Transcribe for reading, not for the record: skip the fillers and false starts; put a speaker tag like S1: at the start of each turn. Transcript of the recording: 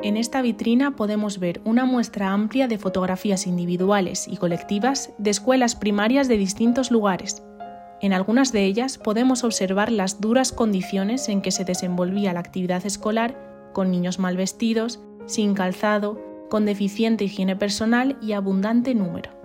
S1: En esta vitrina podemos ver una muestra amplia de fotografías individuales y colectivas de escuelas primarias de distintos lugares. En algunas de ellas podemos observar las duras condiciones en que se desenvolvía la actividad escolar, con niños mal vestidos, sin calzado, con deficiente higiene personal y abundante número.